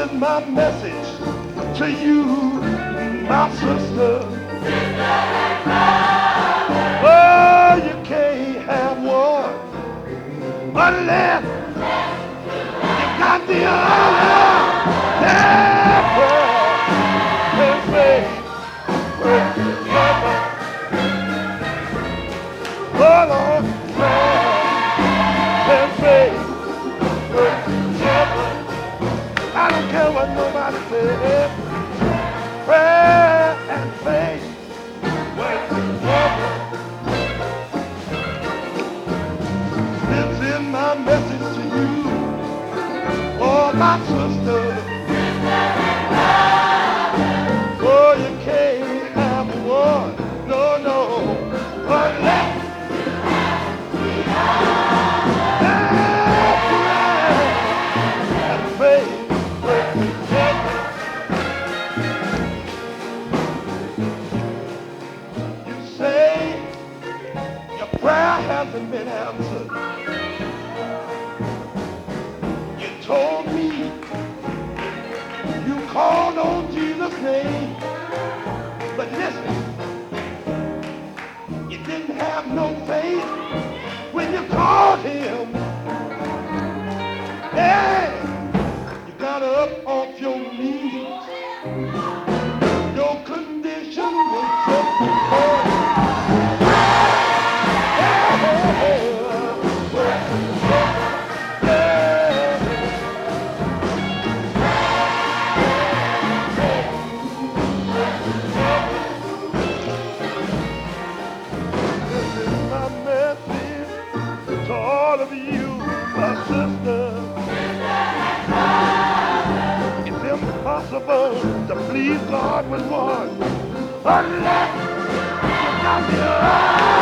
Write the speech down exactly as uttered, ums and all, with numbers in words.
is my message to you, my sister. Oh, you can't have one unless you got the other. Yeah, prayer and faith work together. Oh, Lord, prayer and faith work together. I don't care what nobody says. Prayer and faith work together. This is my message to you, oh my sister. Oh, you can't have one, no, no, unless and faith work together. You say your prayer hasn't been answered. You told me you called on Jesus' name, but listen, you didn't have no faith when you called him. Hey, you got up off your knees. Your condition was just before. To all of you, my sister, it's impossible to please God with one unless you got the other.